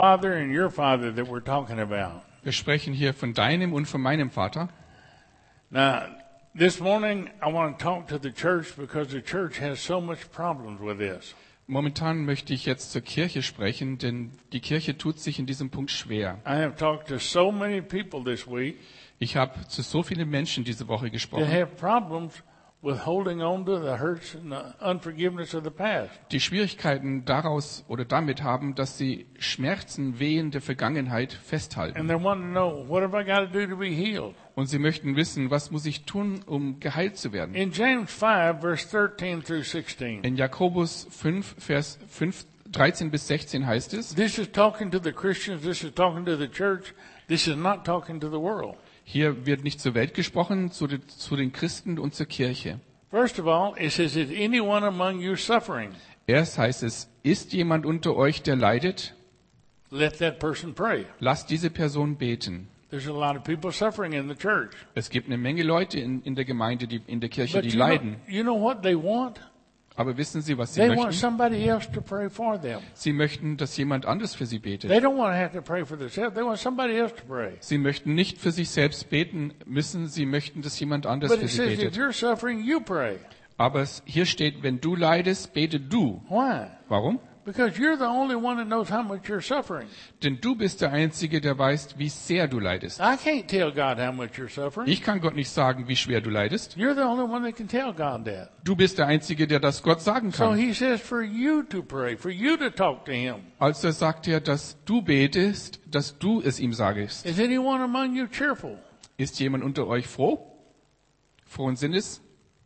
father and your father that we're talking about. Wir sprechen hier von deinem und von meinem Vater. Now, this morning I want to talk to the church because the church has so much problems with this. Momentan möchte ich jetzt zur Kirche sprechen, denn die Kirche tut sich in diesem Punkt schwer. I have talked to so many people this week Ich habe zu so vielen Menschen diese Woche that gesprochen, have problems with holding on to the hurts and the unforgiveness of the past. die Schwierigkeiten daraus oder damit haben, dass sie Schmerzen, Wehen der Vergangenheit festhalten. And they want to know, what have I got to do to be healed? Und sie möchten wissen, was muss ich tun, um geheilt zu werden. In James 5, verse 13 through 16, In Jakobus 5, Vers 13 bis 16 heißt es, this is talking to the Christians, this is talking to the church, this is not talking to the world. hier wird nicht zur Welt gesprochen, zu den Christen und zur Kirche. First of all, it says, is anyone among you suffering? Erst heißt es, ist jemand unter euch, der leidet? Let that person pray. Lasst diese Person beten. There's a lot of people suffering in the church. Es gibt eine Menge Leute in der Gemeinde, in der Kirche, But die leiden. you know what they want? Aber wissen Sie, was sie They want möchten? somebody else to pray for them. Sie möchten, dass jemand anderes für sie betet. They don't want to have to pray for themselves. They want somebody else to pray. Sie möchten nicht für sich selbst beten müssen, sie möchten, dass jemand anderes But für it sie says if betet. you're suffering, you pray. Aber hier steht, wenn du leidest, bete du. Why? Warum? Because you're the only one that knows how much you're suffering. Denn du bist der Einzige, der weiß, wie sehr du leidest. I can't tell God how much you're suffering. Ich kann Gott nicht sagen, wie schwer du leidest. You're the only one that can tell God that. Du bist der Einzige, der das Gott sagen So kann. he says for you to pray, for you to talk to him. Also sagt er, dass du betest, dass du es ihm sagst. Is anyone among you cheerful? Ist jemand unter euch froh? Frohen Sinnes?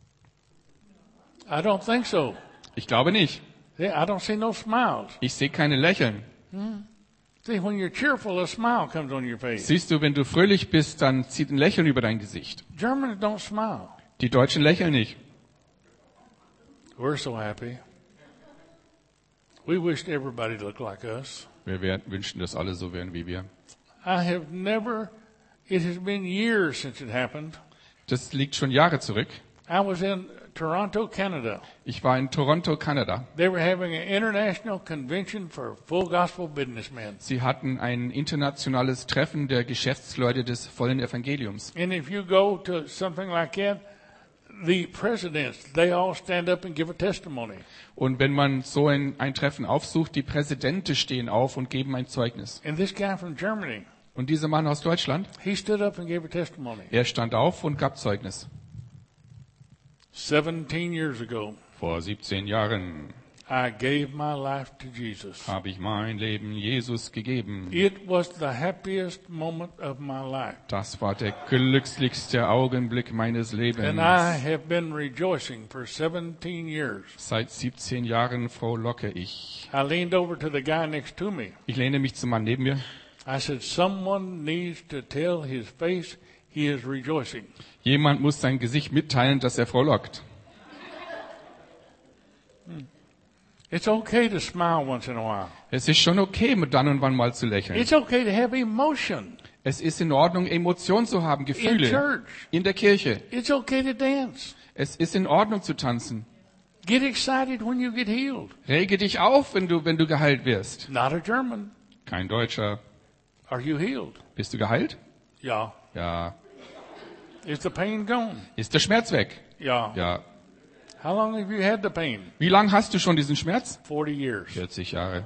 I don't think so. Ich glaube nicht. I don't see no smiles. Ich sehe keine Lächeln. See, when you're cheerful, a smile comes on your face. Siehst du, wenn du fröhlich bist, dann zieht ein Lächeln über dein Gesicht. Germans don't smile. Die Deutschen lächeln nicht. We're so happy. We wished everybody looked like us. Wir wünschen, dass alle so wären wie wir. It has been years since it happened. Das liegt schon Jahre zurück. I was in Toronto, Canada. Ich war in Toronto, Kanada. They were having an international convention for full gospel businessmen. Sie hatten ein internationales Treffen der Geschäftsleute des vollen Evangeliums. And if you go to something like that, the presidents, they all stand up and give a testimony. Und wenn man so ein Treffen aufsucht, die Präsidenten stehen auf und geben ein Zeugnis. And this guy from Germany, Und dieser Mann aus Deutschland, he stood up and gave a testimony. er stand auf und gab Zeugnis. 17 years ago, Vor 17 Jahren I gave my life to Jesus. habe ich mein Leben Jesus gegeben. It was the happiest moment of my life. Das war der glücklichste Augenblick meines Lebens. And I have been rejoicing for 17 years. Seit 17 Jahren frohlocke ich. I leaned over to the guy next to me. Ich lehne mich zum Mann neben mir. I said, someone needs to tell his face he is rejoicing. Jemand muss sein Gesicht mitteilen, dass er frohlockt. It's okay to smile once in a while. Es ist schon okay, mit dann und wann mal zu lächeln. It's okay to have emotion Es ist in Ordnung, Emotionen zu haben, in Gefühle. church. In der Kirche. It's okay to dance. Es ist in Ordnung zu tanzen. Get excited when you get healed. Rege dich auf, wenn du geheilt wirst. Not a German. Kein Deutscher. Are you healed? Bist du geheilt? Yeah. Ja. Is the pain gone? Ist der Schmerz weg? Yeah. Ja. How long have you had the pain? Wie lange hast du schon diesen Schmerz? 40 years. 40 Jahre.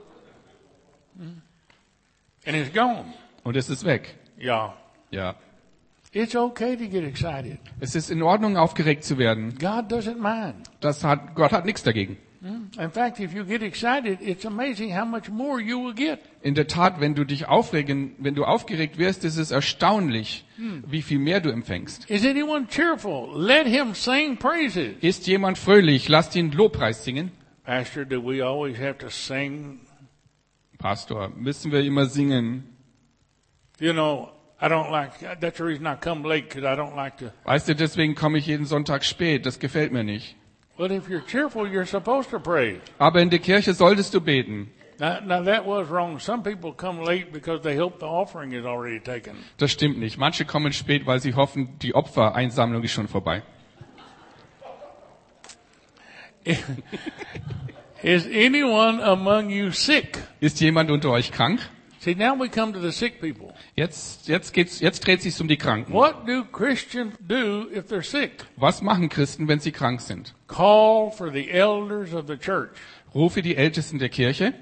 And it's gone. Und es ist weg. Yeah. Ja. It's okay to get excited. Es ist in Ordnung, aufgeregt zu werden. God doesn't mind. Gott hat nichts dagegen. In fact, if you get excited, it's amazing how much more you will get. In der Tat, wenn du aufgeregt wirst, ist es erstaunlich, wie viel mehr du empfängst. Is anyone cheerful? Let him sing praises. Ist jemand fröhlich? Lasst ihn Lobpreis singen. Pastor, do we always have to sing? Pastor, müssen wir immer singen? You know, that's the reason I come late, because I don't like to. Weißt du, deswegen komme ich jeden Sonntag spät. Das gefällt mir nicht. But if you're cheerful, you're supposed to praise. Aber in der Kirche solltest du beten. Now that was wrong. Some people come late because they hope the offering is already taken. Das stimmt nicht. Manche kommen spät, weil sie hoffen, die Opfereinsammlung ist schon vorbei. Is anyone among you sick? Ist jemand unter euch krank? See, now we come to the sick people. Jetzt dreht sich's um die Kranken. What do Christians do if they're sick? Was machen Christen, wenn sie krank sind? Call for the elders of the church Rufe die Ältesten der Kirche,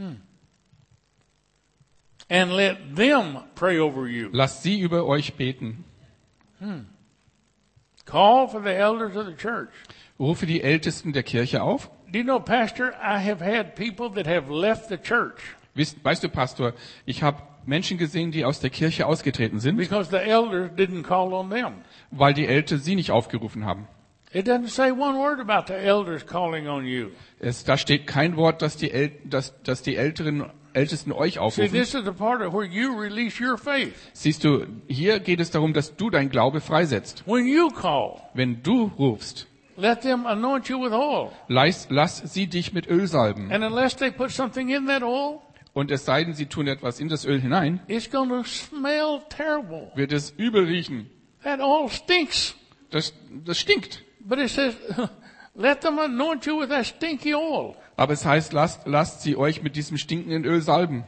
and let them pray over you. lasst sie über euch beten. Call for the elders of the church. Rufe die Ältesten der Kirche auf. Do you know, Pastor, I have had people that have left the church Weißt du, Pastor, ich habe Menschen gesehen, die aus der Kirche ausgetreten sind, because the elders didn't call on them. weil die Ältesten sie nicht aufgerufen haben. It doesn't say one word about the elders calling on you. Da steht kein Wort, dass die Ältesten euch See, aufrufen. this is the part of where you release your faith. Siehst du, hier geht es darum, dass du dein Glaube freisetzt. When you call, Wenn du rufst, let them anoint you with oil. lass sie dich mit Öl salben. And unless they put something in that oil, Und es sei denn, sie tun etwas in das Öl hinein, it's going to smell terrible. wird es übel riechen. That oil stinks. Das stinkt. But it says, let them anoint you with that stinky oil. Aber es heißt, lasst sie euch mit diesem stinkenden Öl salben.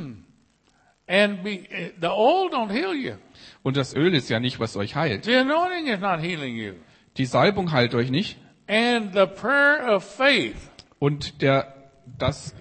And the oil don't heal you. Und das Öl ist ja nicht, was euch heilt. The anointing is not healing you. Die Salbung heilt euch nicht. And the prayer of faith Und das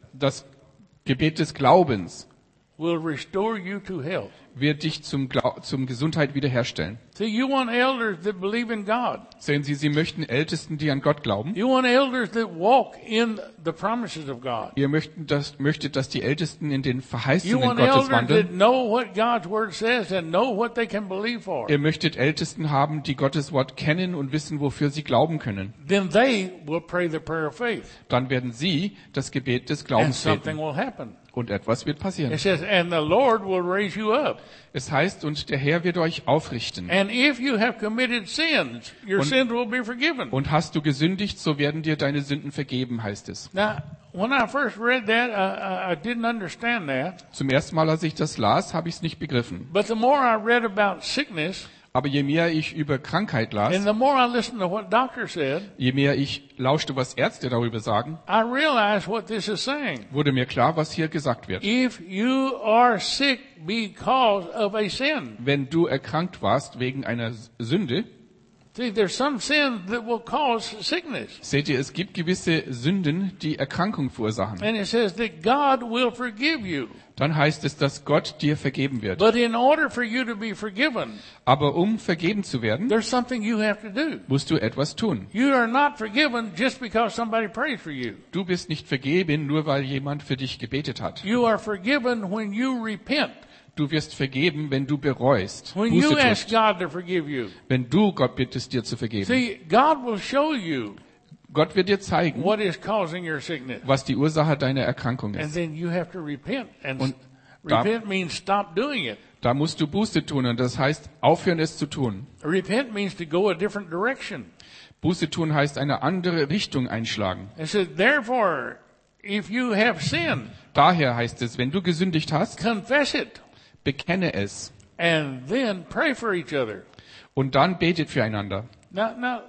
Gebet des Glaubens will restore you to health. wird dich zum Gesundheit wiederherstellen. See, you want elders that believe in God. Sehen Sie, Sie möchten Ältesten, die an Gott glauben. You want elders that walk in the promises of God. Ihr möchtet, dass die Ältesten in den You Verheißungen want Gottes elders that wandeln. know what God's word says and know what they can believe for. Ihr möchtet Ältesten haben, die Gottes Wort kennen und wissen, wofür sie glauben können. Then they will pray the prayer of faith. Dann werden sie das Gebet des And Glaubens something beten. will happen. Und etwas wird passieren. It says, and the Lord will raise you up. Es heißt, und der Herr wird euch aufrichten. And if you have committed sins, your Und- sins will be forgiven. Und hast du gesündigt, so werden dir deine Sünden vergeben, heißt es. Now, when I first read that, I didn't understand that. Zum ersten Mal, als ich das las, habe ich es nicht begriffen. But the more I read about sickness, Aber je mehr ich über Krankheit and las, the more I listened to what doctors said, je mehr ich lauschte, was Ärzte darüber sagen, I realized what this is saying. wurde mir klar, was hier gesagt wird. If you are sick because of a sin, Wenn du erkrankt warst wegen einer Sünde, see, there's some sins that will cause sickness. seht ihr, es gibt gewisse Sünden, die Erkrankung verursachen. And it says that God will forgive you. Dann heißt es, dass Gott dir vergeben wird. But in order for you to be forgiven, Aber um vergeben zu werden, there's something you have to do. musst du etwas tun. You are not forgiven just because somebody prays for you. Du bist nicht vergeben, nur weil jemand für dich gebetet hat. You are forgiven when you repent. Du wirst vergeben, wenn du bereust, When you Buße ask tust. God to forgive you. Wenn du Gott bittest, dir zu vergeben. See, God will show you Gott wird dir zeigen, what is causing your sickness. was die Ursache deiner Erkrankung And ist. then you have to repent. And Und da- repent means stop doing it. Da musst du Buße tun und das heißt, aufhören es zu tun. Repent means to go a different direction. Buße tun heißt, eine andere Richtung einschlagen. It says, therefore, if you have sinned, Daher heißt es, wenn du gesündigt hast, confess it. bekenne es And then pray for each other. und dann betet füreinander. Now,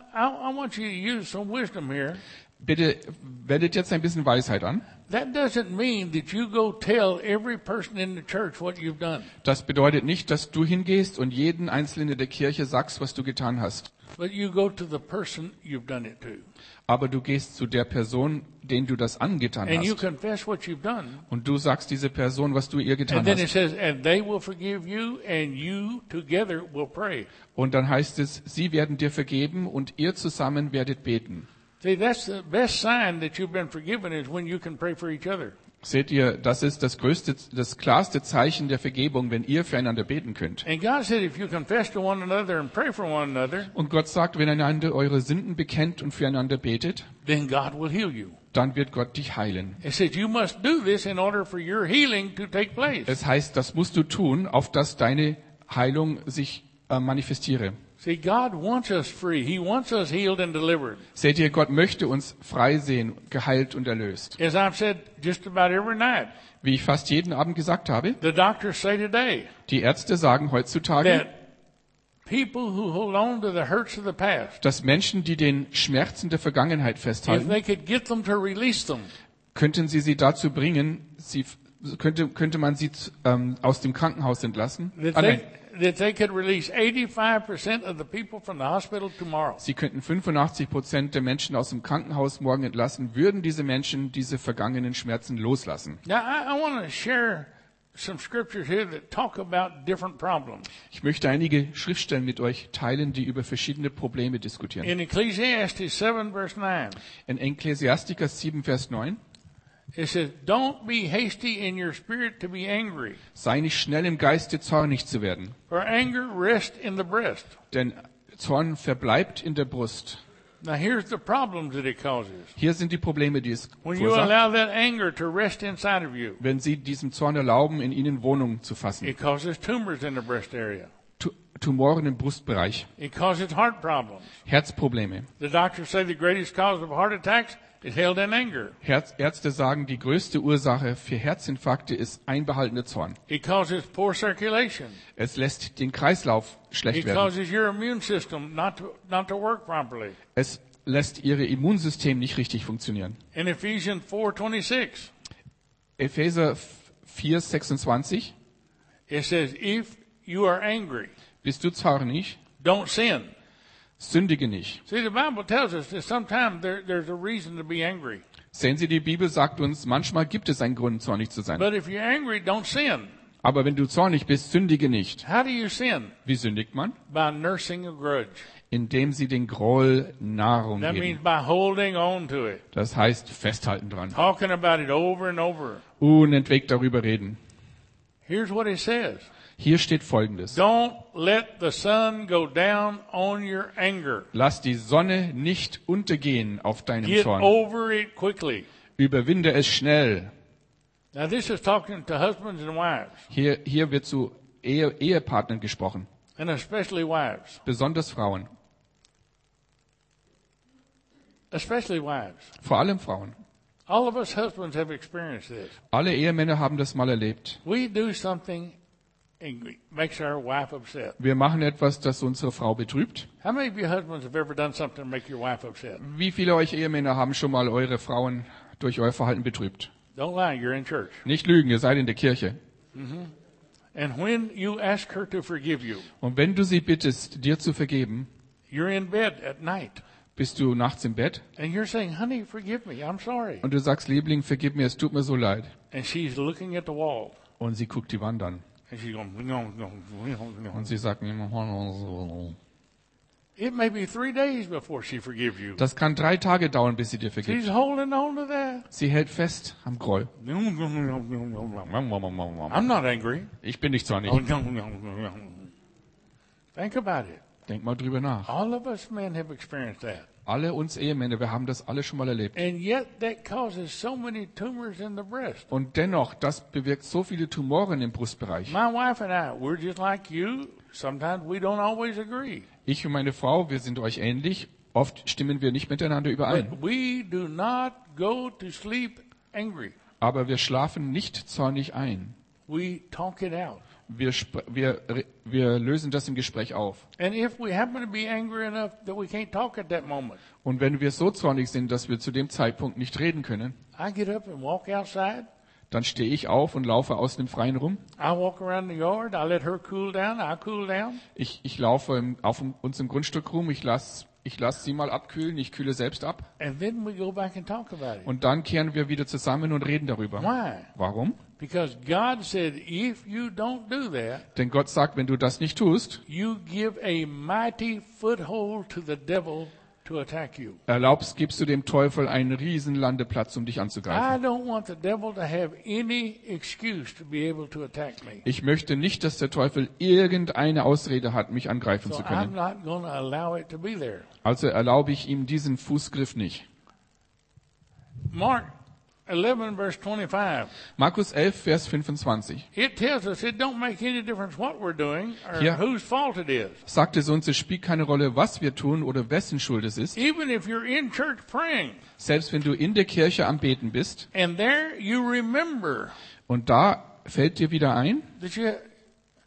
I want you to use some wisdom here. Bitte wendet jetzt ein bisschen Weisheit an. That doesn't mean that you go tell every person in the church what you've done. Das bedeutet nicht, dass du hingehst und jeden Einzelnen in der Kirche sagst, was du getan hast. But you go to the person you've done it to. Aber du gehst zu der Person, den du das angetan And you hast. confess what you've done. Und du sagst dieser Person, was du ihr getan And then it hast. says, and they will forgive you, and you together will pray. Und dann heißt es, sie werden dir vergeben und ihr zusammen werdet beten. See, that's the best sign that you've been forgiven is when you can pray for each other. Seht ihr, das ist das klarste Zeichen der Vergebung, wenn ihr füreinander beten könnt. And God said, if you confess to one another and pray for one another, Und Gott sagt, wenn einander eure Sünden bekennt und füreinander betet, then God will heal you. dann wird Gott dich heilen. It says you must do this in order for your healing to take place. Es heißt, das musst du tun, auf dass deine Heilung sich manifestiere. See, God wants us free. He wants us healed and delivered. Seht ihr, Gott möchte uns frei sehen, geheilt und erlöst. As I've said just about every night, Wie ich fast jeden Abend gesagt habe, the doctors say today die Ärzte sagen heutzutage, that people who hold on to the hurts of the past, dass Menschen, die den Schmerzen der Vergangenheit if festhalten, they could get them to release them, könnten sie dazu bringen, könnte man sie aus dem Krankenhaus entlassen. that they could release 85% of the people from the hospital tomorrow. Sie könnten 85% der Menschen aus dem Krankenhaus morgen entlassen, würden diese Menschen diese vergangenen Schmerzen loslassen. Now, I want to share some scriptures here that talk about different problems. Ich möchte einige Schriftstellen mit euch teilen, die über verschiedene Probleme diskutieren. In Ecclesiastes 7 verse 9, In Ekklesiastiker 7, Vers 9. it says, "Don't be hasty in your spirit to be angry, Sei nicht schnell im Geiste, zornig zu werden. for anger rests in the breast." Denn Zorn verbleibt in der Brust. Now, here's the problems that it causes. Hier sind die Probleme, die es When you verursacht. allow that anger to rest inside of you, Wenn Sie diesem Zorn erlauben, in Ihnen Wohnung zu fassen. it causes tumors in the breast area. Tumoren im Brustbereich. It causes heart problems. Herzprobleme. The doctors say the greatest cause of heart attacks is held in anger. Ärzte sagen, die größte Ursache für Herzinfarkte ist einbehaltener Zorn. It causes poor circulation. Es lässt den Kreislauf schlecht It werden. causes your immune system not to work properly. Es lässt Ihr Immunsystem nicht richtig funktionieren. In Ephesians 4:26, Epheser 4,26. it says, "If you are angry, Bist du zornig? don't sin." Sündige nicht. See, the Bible tells us that sometimes there's a reason to be angry. Sehen Sie, die Bibel sagt uns, manchmal gibt es einen Grund, zornig zu sein. But if you're angry, don't sin. Aber wenn du zornig bist, sündige nicht. How do you sin? Wie sündigt man? By nursing a grudge. Indem sie den Groll Nahrung That means geben. by holding on to it, Das heißt, festhalten dran. talking about it over and over. Unentwegt darüber reden. Here's what it says. Hier steht Folgendes. Don't let the sun go down on your anger. Lass die Sonne nicht untergehen auf deinem Get Zorn. over it quickly. Überwinde es schnell. Now this is talking to husbands and wives, Hier wird zu Ehepartnern gesprochen. and especially wives. Besonders Frauen. Especially wives. Vor allem Frauen. All of us husbands have experienced this. Alle Ehemänner haben das mal erlebt. We do something and it makes our wife upset. Wir machen etwas, das unsere Frau betrübt. How many of you husbands have ever done something to make your wife upset? Wie viele euch Ehemänner haben schon mal eure Frauen durch euer Verhalten betrübt? Don't lie, you're in church. Nicht lügen, ihr seid in der Kirche. And when you ask her to forgive you, Und wenn du sie bittest, dir zu vergeben, you're in bed at night bist du nachts im Bett and you're saying, "Honey, forgive me. I'm sorry." und du sagst, Liebling, vergib mir, es tut mir so leid. And she's looking at the wall Und sie guckt die Wand an. and she's going, Und sie sagt, it may be 3 days before she forgives you. das kann 3 Tage dauern, bis sie dir vergibt. She's holding on to that. Sie hält fest am Groll. I'm not angry. Ich bin nicht zornig. Think about it. Denk mal drüber nach. All of us men have experienced that. Alle uns Ehemänner, wir haben das alle schon mal erlebt. And yet that causes so many tumors in the breast. Und dennoch, das bewirkt so viele Tumoren im Brustbereich. My wife and I, we're just like you. Sometimes we don't always agree. Ich und meine Frau, wir sind euch ähnlich. Oft stimmen wir nicht miteinander überein. But we do not go to sleep angry. Aber wir schlafen nicht zornig ein. We talk it out. Wir lösen das im Gespräch auf. And if we happen to be angry enough that we can't talk at that moment, Und wenn wir so zornig sind, dass wir zu dem Zeitpunkt nicht reden können, I get up and walk outside. dann stehe ich auf und laufe außen im Freien rum. I walk around the yard. I let her cool down. I cool down. Ich laufe auf unserem Grundstück rum. Ich lass sie mal abkühlen. Ich kühle selbst ab. And then we go back and talk about it. Und dann kehren wir wieder zusammen und reden darüber. Why? Warum? Because God said, if you don't do that, Denn Gott sagt, wenn du das nicht tust, you give a mighty foothold to the devil to attack you. gibst du dem Teufel einen riesen Landeplatz, um dich I anzugreifen. don't want the devil to have any excuse to be able to attack me. Ich möchte nicht, dass der Teufel irgendeine Ausrede hat, mich angreifen So zu I'm können. not going to allow it to be there. Also erlaube ich ihm diesen Fußgriff nicht. Mark 11 verse 25. Markus 11, Vers 25. It tells us it don't make any difference what we're doing or Yeah. whose fault it is. Sagt es uns, es spielt keine Rolle, was wir tun oder wessen Schuld es ist. Even if you're in church praying Selbst wenn du in der Kirche am Beten bist and there you remember und da fällt dir wieder ein, that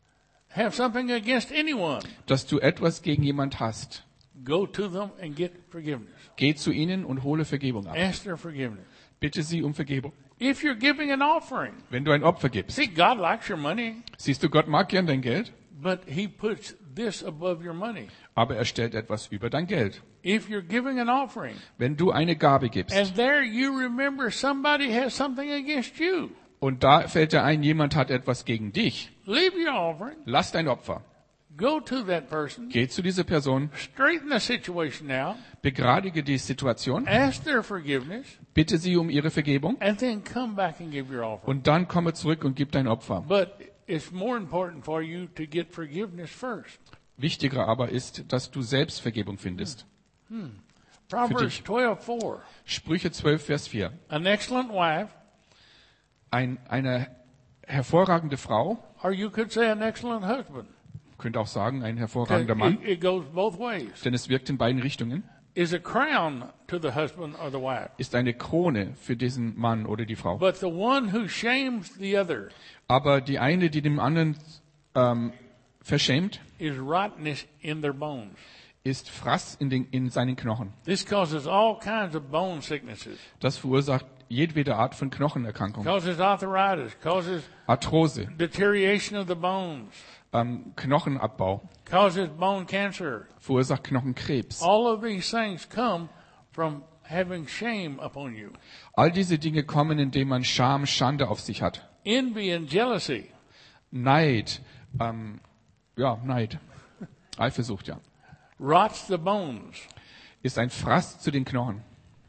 have something against anyone, dass du etwas gegen jemand hast, go to them and get forgiveness. geh zu ihnen und hole Vergebung ab. Ask their forgiveness. Bitte sie um Vergebung. If you're giving an offering, Wenn du ein Opfer gibst, see, God likes your money, siehst du, Gott mag gern dein Geld, but He puts this above your money. aber er stellt etwas über dein Geld. If you're giving an offering, Wenn du eine Gabe gibst and there you remember somebody has something against you, und da fällt dir ein, jemand hat etwas gegen dich, leave your offering, lass dein Opfer. go to that person, Geh zu dieser Person, straighten the situation out, begradige die Situation, ask their forgiveness, bitte sie um ihre Vergebung and then come back and give your offering. und dann komme zurück und gib dein Opfer. But it's more important for you to get forgiveness first. Wichtiger aber ist, dass du selbst Vergebung findest. Proverbs 12:4. Sprüche 12, Vers 4. An excellent wife, Eine hervorragende Frau, or you could say an excellent husband, könnte auch sagen, ein hervorragender Mann, it goes both ways, denn es wirkt in beiden Richtungen, is a crown to the husband or the wife. ist eine Krone für diesen Mann oder die Frau. But the one who shames the other Aber die eine, die dem anderen verschämt, is rottenness in their bones. ist Fraß in seinen Knochen. This causes all kinds of bone sicknesses. Das verursacht jedwede Art von Knochenerkrankung. Causes arthritis, causes Arthrose, deterioration of the bones, Knochenabbau, causes bone cancer. verursacht Knochenkrebs. All of these things come from having shame upon you. All diese Dinge kommen, indem man Scham, Schande auf sich hat. Envy and jealousy, Neid, Neid, Eifersucht, ja, rots the bones. ist ein Fraß zu den Knochen.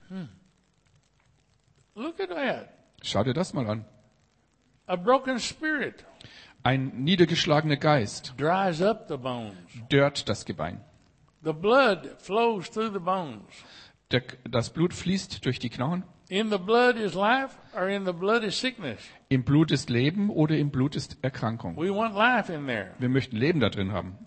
Look at that. Schau dir das mal an. A broken spirit Ein niedergeschlagener Geist dries up the bones. dörrt das Gebein. The blood flows through the bones. Das Blut fließt durch die Knochen. In the blood is life, or in the blood is sickness. Im Blut ist Leben oder im Blut ist Erkrankung. We want life in there. Wir möchten Leben da drin haben.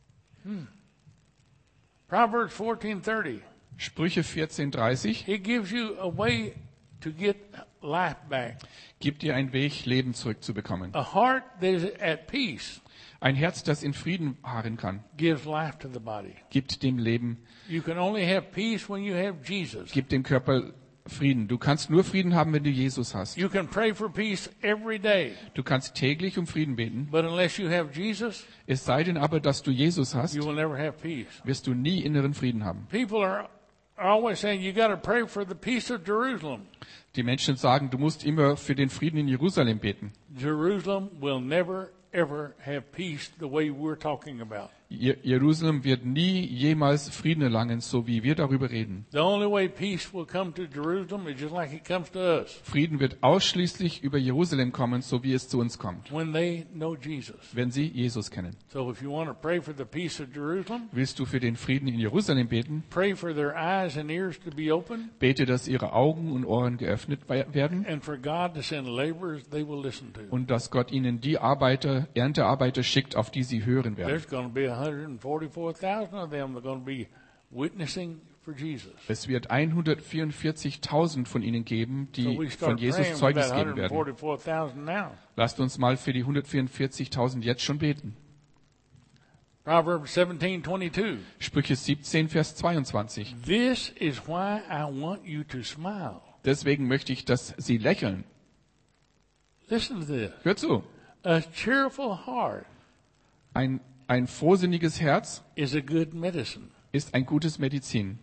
Proverbs 14:30. Sprüche 14,30 It gives you a way to get life back. gibt dir einen Weg, Leben zurückzubekommen. A heart that is at peace Ein Herz, das in Frieden harren kann, gives life to the body. gibt dem Leben, You can only have peace when you have Jesus. gibt dem Körper Frieden. Du kannst nur Frieden haben, wenn du Jesus hast. You can pray for peace every day, Du kannst täglich um Frieden beten. but unless you have Jesus, Es sei denn aber, dass du Jesus hast, you will never have peace. wirst du nie inneren Frieden haben. People are always saying you got to pray for the peace of Jerusalem. Die Menschen sagen, du musst immer für den Frieden in Jerusalem beten. Jerusalem will never ever have peace the way we're talking about. Jerusalem wird nie jemals Frieden erlangen, so wie wir darüber reden. The only way peace will come to Jerusalem is just like it comes to us, Frieden wird ausschließlich über Jerusalem kommen, so wie es zu uns kommt, when they know Jesus. wenn sie Jesus kennen. So if you want to pray for the peace of Jerusalem, Willst du für den Frieden in Jerusalem beten? pray for their eyes and ears to be open, Bete, dass ihre Augen und Ohren geöffnet werden and for God to send laborers they will listen to. und dass Gott ihnen die Erntearbeiter schickt, auf die sie hören werden. There's going to be 144,000 of them that are going to be witnessing for Jesus. Es wird 144.000 von ihnen geben, So die we von start Jesus praying for Zeugnis that geben werden. 144,000 now. Lasst uns mal für die 144.000 jetzt schon beten. Proverbs 17:22. Sprüche 17, Vers 22. This is why I want you to smile. Deswegen möchte ich, dass sie lächeln. Listen to this. Hör zu. A cheerful heart Ein frohsinniges Herz is a good medicine. ist ein gutes Medizin.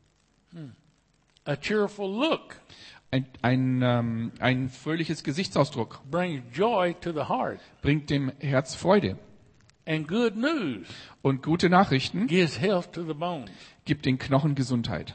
A cheerful look Ein fröhliches Gesichtsausdruck brings joy to the heart. bringt dem Herz Freude. And good news Und gute Nachrichten gives health to the bones. gibt den Knochen Gesundheit.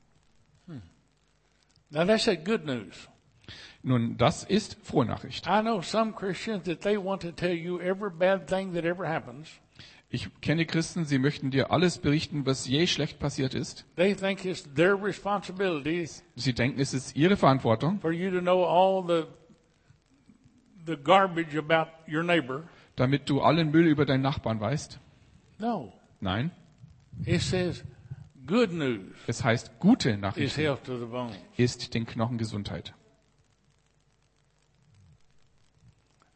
Now that's a good news. Nun, das ist frohe Nachricht. I know some Christians that they want to tell you every bad thing that ever happens. Ich kenne Christen, sie möchten dir alles berichten, was je schlecht passiert ist. They think it's their responsibility Sie denken, es ist ihre Verantwortung, for you to know all the garbage about your neighbor. damit du allen Müll über deinen Nachbarn weißt. No. Nein, It says good news es heißt, gute is Nachrichten health to the bones. ist den Knochen Gesundheit.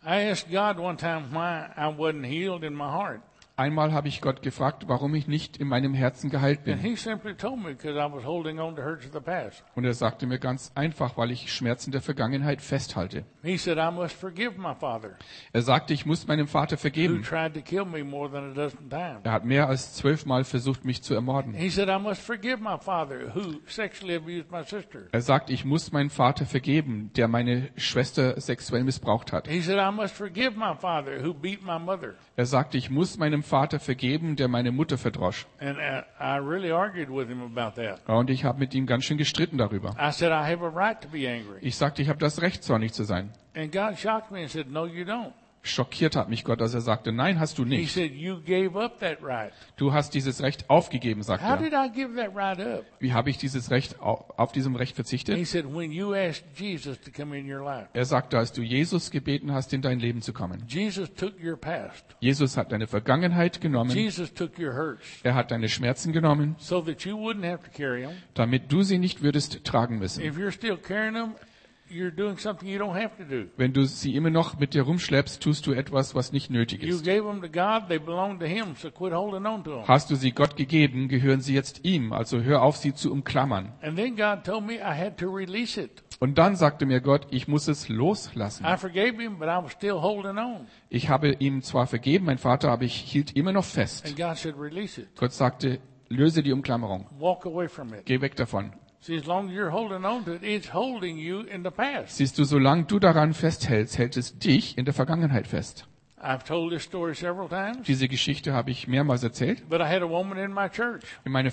I asked God one time why I wasn't healed in my heart. Einmal habe ich Gott gefragt, warum ich nicht in meinem Herzen geheilt And bin. he simply told me because I was holding on to hurts of the past. Und er sagte mir ganz einfach, weil ich Schmerzen der Vergangenheit festhalte. He said, I must forgive my father, Er sagte, ich muss meinem Vater who vergeben. tried to kill me more than a dozen times. Er hat mehr als 12 Mal versucht, mich zu ermorden. He said, I must forgive my father, who sexually abused my sister. Er sagt, ich muss meinen Vater vergeben, der meine Schwester sexuell missbraucht hat. He said, I must forgive my father, who beat my mother. Er sagte, ich muss meinem Vater vergeben, der meine Mutter verdrosch. And I really argued with him about that. Und ich habe mit ihm ganz schön gestritten darüber. I said, I have a right to be angry. Ich sagte, ich habe das Recht, zornig zu sein. And God shocked me and said, no, you don't. Schockiert hat mich Gott, als er sagte, nein, hast du He nicht. said, you gave up that right. Du hast dieses Recht aufgegeben, sagt How er. did I give that right up? Wie habe ich dieses Recht, auf diesem Recht He verzichtet? said, when you asked Jesus to come in your life. Er sagte, als du Jesus gebeten hast, in dein Leben zu kommen. Jesus took your past. Jesus hat deine Vergangenheit genommen. Jesus took your hurts Er hat deine Schmerzen genommen, so that you wouldn't have to carry them. damit du sie nicht würdest tragen müssen. If you're still carrying them, you're doing something you don't have to do. Wenn du sie immer noch mit dir rumschleppst, tust du etwas, was nicht nötig You ist. gave them to God, they belong to Him, so quit holding on to them. Hast du sie Gott gegeben, gehören sie jetzt ihm, also hör auf, sie zu umklammern. And then God told me I had to release it. Und dann sagte mir Gott, ich muss es loslassen. I forgave him, but I was still holding on. Ich habe ihm zwar vergeben, mein Vater, aber ich hielt immer noch fest. And God said, release it. Gott sagte, löse die Umklammerung. Walk away from it. Geh weg davon. See, as long as you're holding on to it, it's holding you in the past. Siehst du, solange du daran festhältst, hält es dich in der Vergangenheit fest. I've told this story several times, Diese Geschichte habe ich mehrmals erzählt. but I had a woman in my church, Meine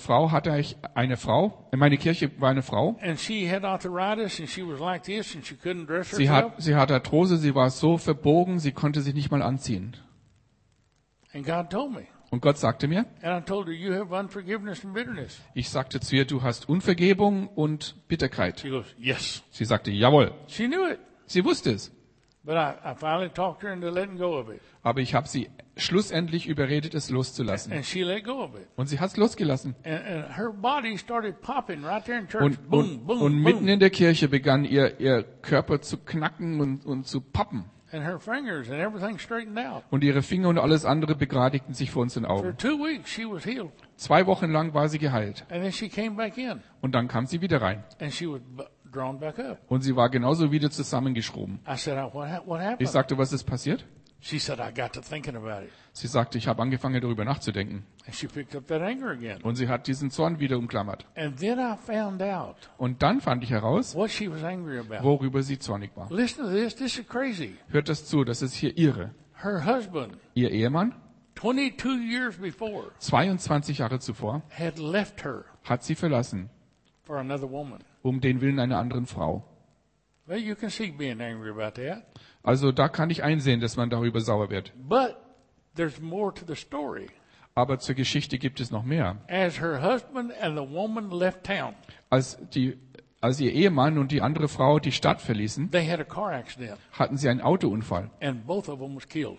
Kirche war eine Frau. and she had arthritis, and she was like this, and she couldn't dress Sie herself. hat Arthrose, sie war so verbogen, sie konnte sich nicht mal anziehen. And God told me. Und Gott sagte mir, And I told her, you have unforgiveness and bitterness. ich sagte zu ihr, du hast Unvergebung und Bitterkeit. She goes, yes. Sie sagte, jawohl. She knew it. Sie wusste es. But I finally talked her into letting go of it. Aber ich habe sie schlussendlich überredet, es loszulassen. And she let go of it. Und sie hat es losgelassen. And her body started popping right there in church. Und Boom, boom, mitten boom. in der Kirche begann ihr Körper zu knacken und zu poppen. And her fingers and everything straightened out. Und ihre Finger und alles andere begradigten sich vor uns in den For Augen. 2 weeks, she was healed. 2 Wochen lang war sie geheilt. And then she came back in. Und dann kam sie wieder rein. And she was drawn back up. Und sie war genauso wieder zusammengeschruben. I said, what Ich happened? sagte, was ist passiert? She said, I got to thinking about it. Sie sagte, ich habe angefangen, darüber nachzudenken. And she picked up that anger again. Und sie hat diesen Zorn wieder umklammert. And then I found out Und dann fand ich heraus, what she was angry about. worüber sie zornig war. Listen to this. This is crazy. Hört das zu, das ist hier ihre. Her husband, Ihr Ehemann, 22 years before, 22 Jahre zuvor, had left her hat sie verlassen, for another woman. um den Willen einer anderen Frau. Well, you can see being angry about that. Also da kann ich einsehen, dass man darüber sauer wird. But there's more to the story. Aber zur Geschichte gibt es noch mehr. As her husband and the woman left town, Als ihr Ehemann und die andere Frau die Stadt verließen, they had a car accident, hatten sie einen Autounfall. and both of them was killed.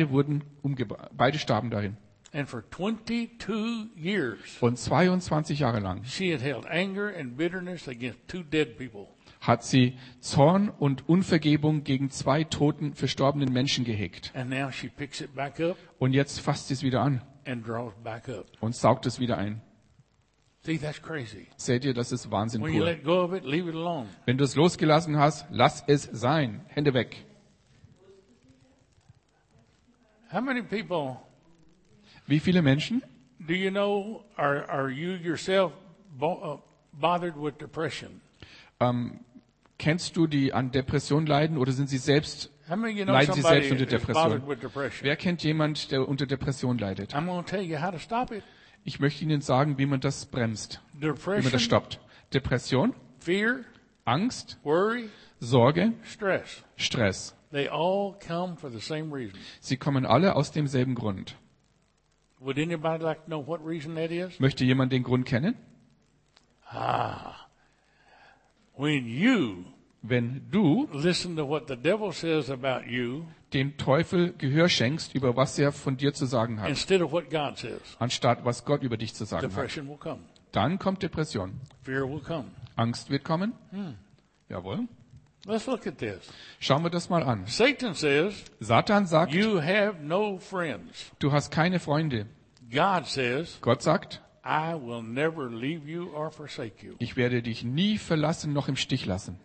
Beide starben darin. And for 22 years, Und 22 Jahre lang she had held anger and bitterness against 2 dead people. hat sie Zorn und Unvergebung gegen 2 toten, verstorbenen Menschen gehegt. And now she picks it back up Und jetzt fasst sie es wieder an and draws back up. und saugt es wieder ein. See, that's crazy. Seht ihr, das ist Wahnsinn When you pur. let go of it, leave it alone. Wenn du es losgelassen hast, lass es sein. Hände weg. How many people Wie viele Menschen, do you know are you yourself bothered with depression? kennst du, die an Depression leiden oder sind sie selbst, How many of you know leiden sie somebody selbst unter is Depression? bothered with depression? Wer kennt jemand, der unter Depression leidet? I'm going to tell you how to stop it. Ich möchte Ihnen sagen, wie man das bremst, wie man das Depression, stoppt. Depression, fear, Angst, worry, Sorge, stress. Stress. They all come for the same reason. Sie kommen alle aus demselben Grund. Would anybody like to know what reason that is? Möchte jemand den Grund kennen? When you Wenn du listen to what the devil says about you dem Teufel Gehör schenkst, über was er von dir zu sagen hat, instead of what God says, anstatt was Gott über dich zu sagen hat, depression will come. dann kommt Depression. Fear will come. Angst wird kommen. Jawohl. Let's look at this. Schauen wir das mal an. Satan says, Satan sagt, you have no friends. du hast keine Freunde. God says, Gott sagt, I will never leave you or forsake you. ich werde dich nie verlassen noch im Stich lassen.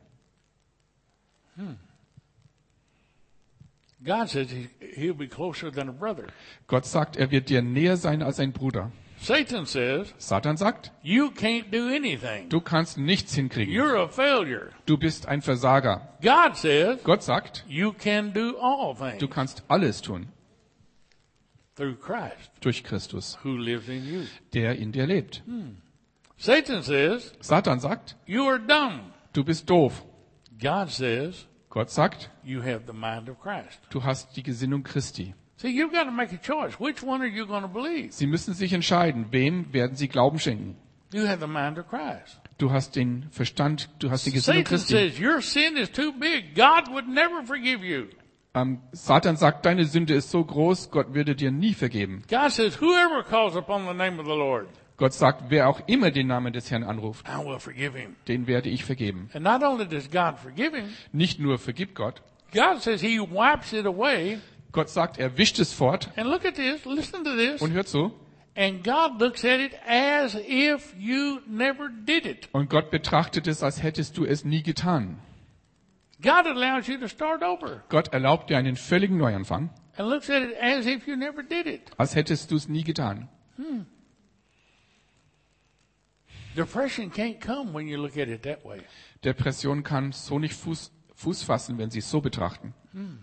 God says he'll be closer than a brother. Gott sagt, er wird dir näher sein als ein Bruder. Satan says, Satan sagt, you can't do anything. du kannst nichts hinkriegen. You're a failure. Du bist ein Versager. God says, Gott sagt, you can do all du things kannst alles tun through Christ durch Christus, who lives in you. der in dir lebt. Satan says, Satan sagt, you are dumb. du bist doof. God says, Gott sagt, you have the mind of Christ. du hast die Gesinnung Christi. See, you've got to make a choice. Which one are you going to believe? Sie müssen sich entscheiden, wem werden sie Glauben schenken. You have the mind of Christ. Du hast den Verstand, du hast die Gesinnung Satan Christi. says your sin is too big. God would never forgive you. Satan sagt, deine Sünde ist so groß, Gott würde dir nie vergeben. God says whoever calls upon the name of the Lord, Gott sagt, wer auch immer den Namen des Herrn anruft, I will forgive him. den werde ich vergeben. And not only does God forgive him, Nicht nur vergibt Gott, God says he wipes it away. Gott sagt, er wischt es fort. And look at this, listen to this. Und hört so. And God looks at it as if you never did it. Und Gott betrachtet es, als hättest du es nie getan. God allows you to start over Gott erlaubt dir einen völligen Neuanfang, and looks at it as if you never did it. als hättest du es nie getan. Depression can't come when you look at it that way. Depression kann so nicht Fuß fassen, wenn sie es so betrachten.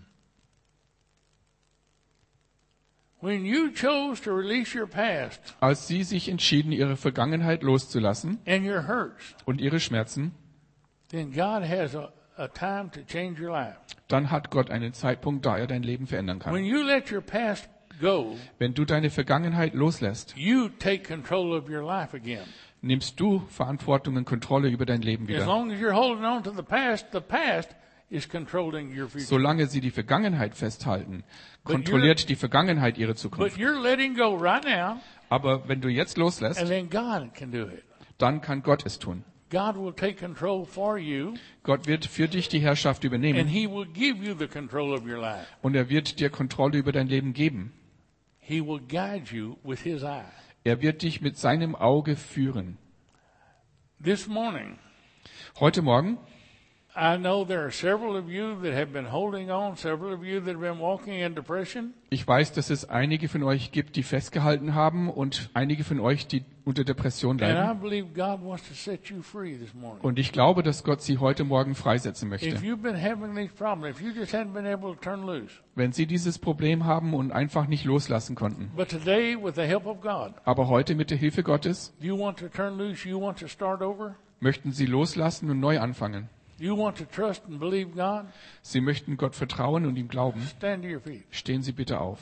When you chose to release your past Als sie sich entschieden, ihre Vergangenheit loszulassen and your hurts, und ihre Schmerzen, then God has a time to change your life. dann hat Gott einen Zeitpunkt, da er dein Leben verändern When kann. you let your past go, Wenn du deine Vergangenheit loslässt, you take control of your life again. nimmst du Verantwortung und Kontrolle über dein Leben As wieder. long as you're holding on to the past is controlling your future. Solange sie die Vergangenheit festhalten, kontrolliert die Vergangenheit ihre But Zukunft. you're letting go right now, Aber wenn du jetzt and loslässt, then God can do it. dann kann Gott es tun. God will take control for you, Gott wird für dich die Herrschaft and übernehmen He will give you the control of your life. und er wird dir Kontrolle über dein Leben geben. He will guide you with His eye. Er wird dich mit seinem Auge führen. This morning, Heute Morgen, I know there are several of you that have been holding on, several of you that have been walking in depression. ich weiß, dass es einige von euch gibt, die festgehalten haben und einige von euch, die unter Depression And I leiden. believe God wants to set you free this morning. Und ich glaube, dass Gott sie heute Morgen freisetzen möchte. If you've been having these problems, if you just haven't been able to turn loose, Wenn sie dieses Problem haben und einfach nicht loslassen konnten. but today, with the help of God, Aber heute mit der Hilfe Gottes you want to turn loose, you want to start over, möchten sie loslassen und neu anfangen. you want to trust and believe God, Sie möchten Gott vertrauen und ihm glauben. stand to your feet. Stehen Sie bitte auf.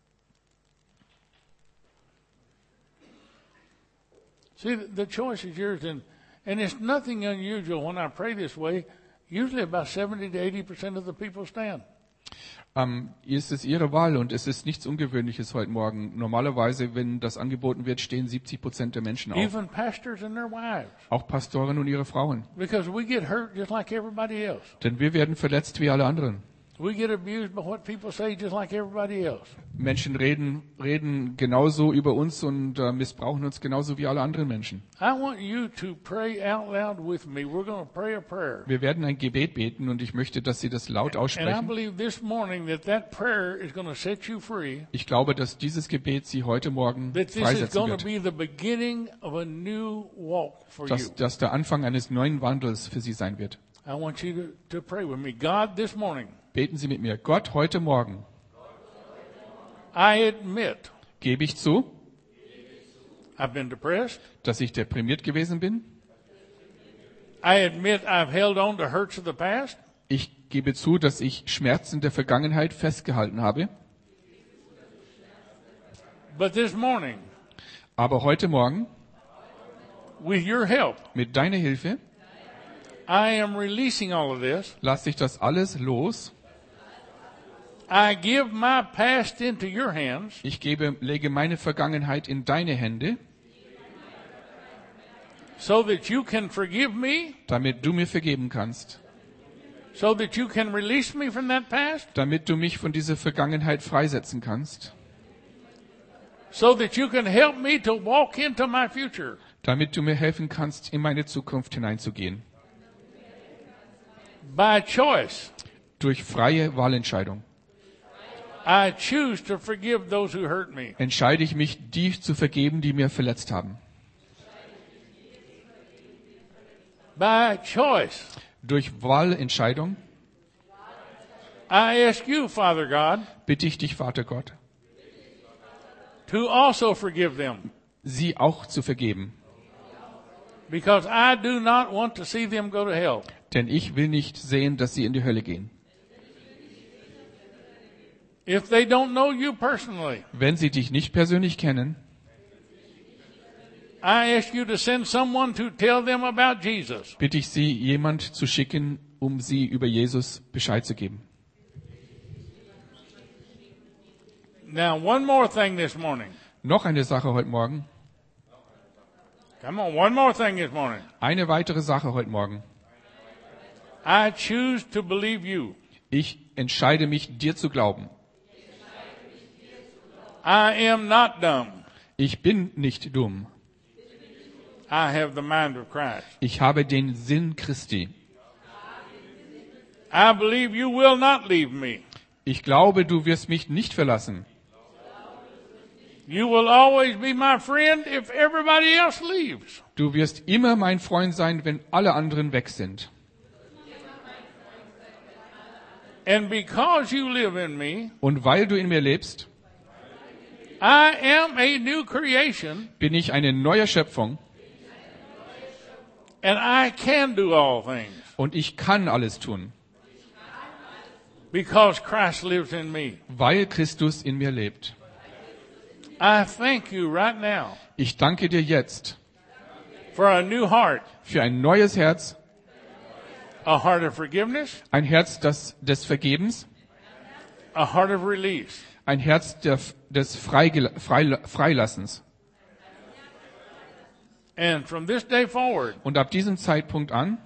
See, the choice is yours, and it's nothing unusual when I pray this way. Usually about 70 to 80% of the people stand. Ist es Ihre Wahl und es ist nichts Ungewöhnliches heute Morgen. Normalerweise, wenn das angeboten wird, stehen 70% der Menschen auf. Even pastors and their wives. Auch Pastoren und ihre Frauen. Because we get hurt just like everybody else. Denn wir werden verletzt wie alle anderen. We get abused by what people say just like everybody else. Menschen reden genauso über uns und missbrauchen uns genauso wie alle anderen Menschen. I want you to pray out loud with me. We're going to pray a prayer. Wir werden ein Gebet beten und ich möchte, dass Sie das laut And I aussprechen. believe this morning that prayer is going to set you free. Ich glaube, dass dieses Gebet Sie heute Morgen That this is freisetzen going to wird. be the beginning of a new walk for you. Dass der Anfang eines neuen Wandels für Sie sein wird. I want you to pray with me. God, this morning, Beten Sie mit mir. Gott, heute Morgen I admit gebe ich zu, I've been depressed. dass ich deprimiert gewesen bin. I admit I've held on to hurts of the past. Ich gebe zu, dass ich Schmerzen der Vergangenheit festgehalten habe. But this morning, Aber heute Morgen, with your help, mit deiner Hilfe, I am releasing all of this. lasse ich das alles los. I give my past into your hands. Ich lege meine Vergangenheit in deine Hände, So that you can forgive me damit du mir vergeben kannst so that you can release me from that past, damit du mich von dieser Vergangenheit freisetzen kannst, so that you can help me to walk into my future. damit du mir helfen kannst, in meine Zukunft hineinzugehen. By choice, Durch freie Wahlentscheidung I choose to forgive those who hurt me. entscheide ich mich, die zu vergeben, die mir verletzt haben. By choice, Durch Wahlentscheidung I ask you, Father God, bitte ich dich, Vater Gott, to also forgive them, sie auch zu vergeben. because I do not want to see them go to hell. Denn ich will nicht sehen, dass sie in die Hölle gehen. If they don't know you personally, Wenn sie dich nicht persönlich kennen, I ask you to send someone to tell them about Jesus. bitte ich sie, jemand zu schicken, um sie über Jesus Bescheid zu geben. Now, one more thing this morning. Noch eine Sache heute Morgen. Come on, one more thing this morning. Eine weitere Sache heute Morgen. I choose to believe you. Ich entscheide mich, dir zu glauben. I am not dumb. Ich bin nicht dumm. I have the mind of Christ. Ich habe den Sinn Christi. I believe you will not leave me. Ich glaube, du wirst mich nicht verlassen. You will always be my friend if everybody else leaves. Du wirst immer mein Freund sein, wenn alle anderen weg sind. And because you live in me, Und weil du in mir lebst, I am a new creation, bin ich eine neue Schöpfung and I can do all things und ich kann alles tun, because Christ lives in me. weil Christus in mir lebt. I thank you right now Ich danke dir jetzt for a new heart, für ein neues Herz, a heart of forgiveness, ein Herz des Vergebens, a heart of release. ein Herz des Freilassens. And from this day forward, Und ab diesem Zeitpunkt an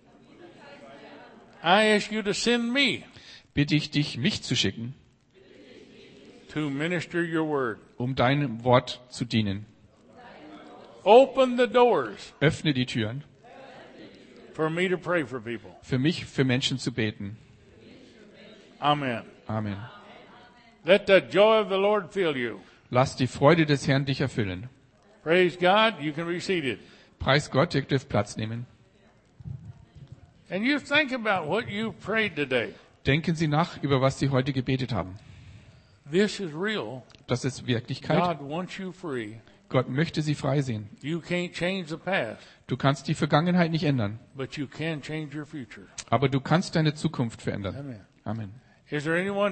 I ask you to send me bitte ich dich, mich zu schicken, to minister your word. um deinem Wort zu dienen. Open the doors Öffne die Türen, for me to pray for people. für mich, für Menschen zu beten. Amen. Amen. Let the joy of the Lord fill you. Lass die Freude des Herrn dich erfüllen. Praise God. You can be seated. Preis Gott, ihr dürft Platz nehmen. And you think about what you prayed today. Denken Sie nach, über was Sie heute gebetet haben. This is real. Das ist Wirklichkeit. God wants you free. Gott möchte Sie frei sehen. You can't change the past, Du kannst die Vergangenheit nicht ändern, but you can change your future. aber du kannst deine Zukunft verändern. Amen. Amen. Is there anyone